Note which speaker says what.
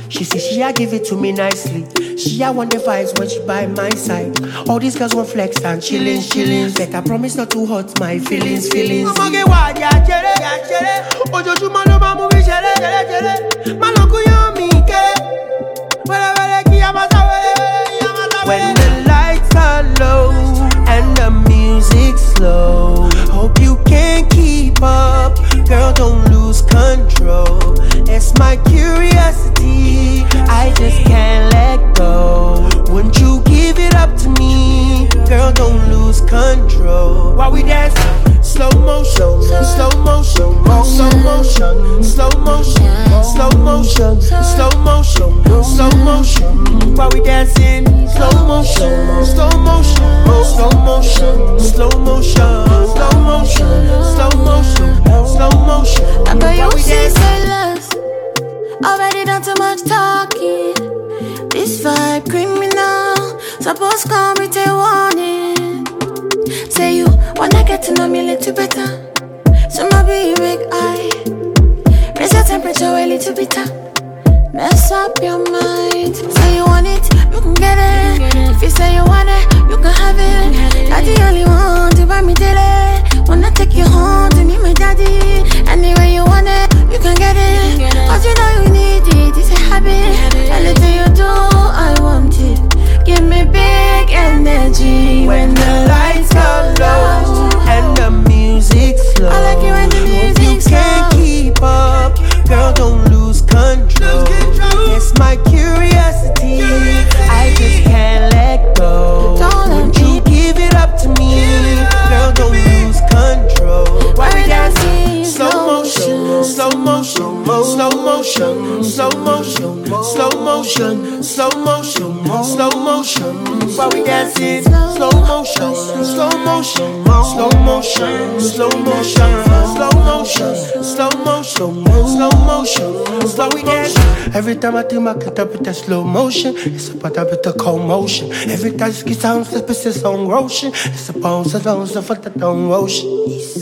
Speaker 1: She say she a give it to me nicely. She a want the vibes when she by my side. All these girls want flex and chillin'. Better promise not to hurt my feelings. I'ma get wild, yeah, chere. Ojoojúmọ́ ló máa mú mi ṣeré. Má lọ kú yán mi kéré. Wẹ́rẹ́wẹ́rẹ́ kí a máa sáwẹ́rẹ́. When the lights are low and the music's slow, hope you can keep up. Girl, don't lose control. It's my curiosity, I just can't let go. Wouldn't you give it up to me? Girl, don't lose control. While we dance, slow motion, slow motion, slow motion, slow motion, slow motion, slow motion, slow motion. While we dancing, slow motion, slow motion, slow motion, slow motion, slow motion, slow motion, slow motion.
Speaker 2: I bet you see sailors already done too much talking. This vibe criminal, suppose come with a warning. Say you wanna get to know me a little better, so maybe make I raise your temperature a little bit. Mess up your mind. Say you want it, you can get it. If you say you want it, you can have it. Not the only one to buy me daily. Wanna take you home to meet my daddy. Anyway you want it, you can get it. Cause you know you need it, it's a habit. Anything you do, I want it. Give me big energy
Speaker 1: when the lights are low and the music's slow.
Speaker 2: I like it when the music's slow.
Speaker 1: You can't keep up, girl, don't lose control. It's my curiosity, I just can't let go. Won't you give it up to me? Girl, don't lose control. Why we dancing? Slow motion, slow motion, slow motion, slow motion, slow motion, slow motion, slow motion. Why we dancing? Slow motion, slow motion, slow motion, slow motion, slow motion, slow motion, slow motion. Why we dancing? Every time I do my cut up with that slow motion, it's about a bit of commotion. Every time it sounds like it's on motion, it's supposed to for the ocean.